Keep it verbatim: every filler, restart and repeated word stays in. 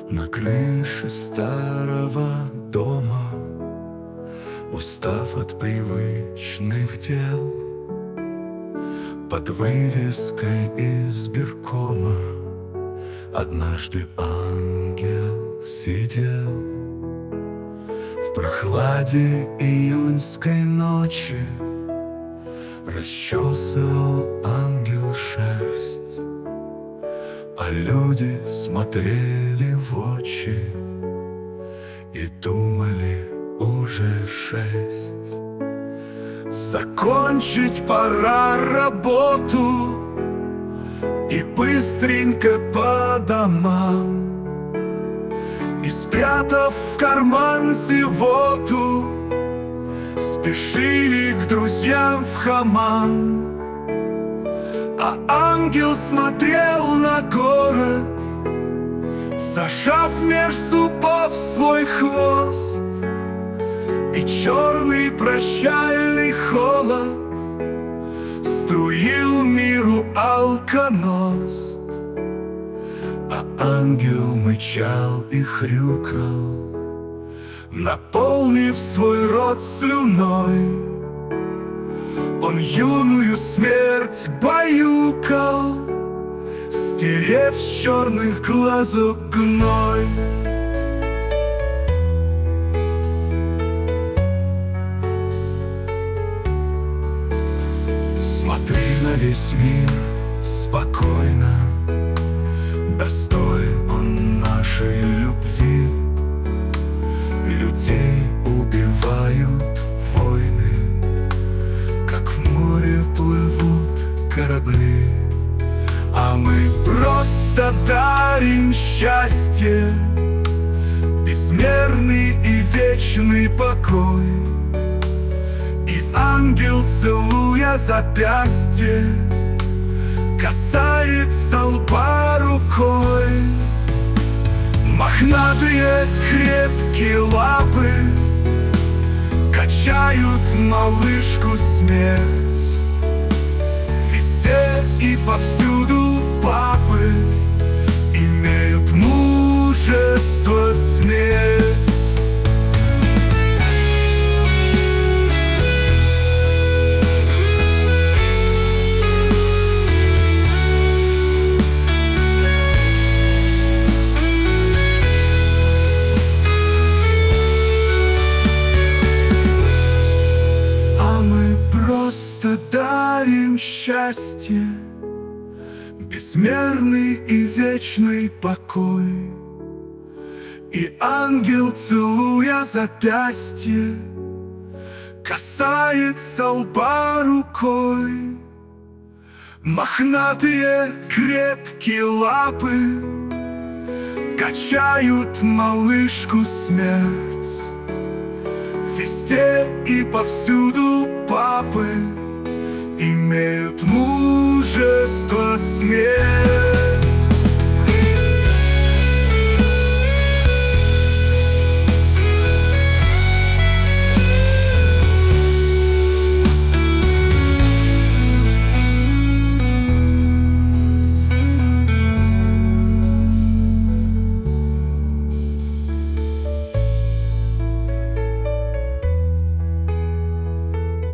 На крыше старого дома, устав от привычных дел, под вывеской избиркома однажды ангел сидел. В прохладе июньской ночи расчесывал ангел шерсть, а люди смотрели в очи и думали: уже шесть. Закончить пора работу и быстренько по домам, и, спрятав в карман зевоту, спешили к друзьям в хамам. А ангел смотрел на город, зажав меж зубов свой хвост, и черный прощальный холод струил миру алконост. А ангел мычал и хрюкал, наполнив свой рот слюной. Он юную смерть баюкал, стерев с черных глазок гной. Смотри на весь мир спокойно, достоин он нашей любви. Людей убивают войны, как в море плывут корабли, а мы просто дарим счастье, безмерный и вечный покой. И ангел, целуя запястье, касается лба рукой. Мохнатые крепкие лапы качают малышку смерть. Везде и повсюду папы имеют мужество смерть. Просто дарим счастье, безмерный и вечный покой. И ангел, целуя запястье, касается лба рукой. Мохнатые крепкие лапы качают малышку смерть. Везде и повсюду папы имеют мужество смерть.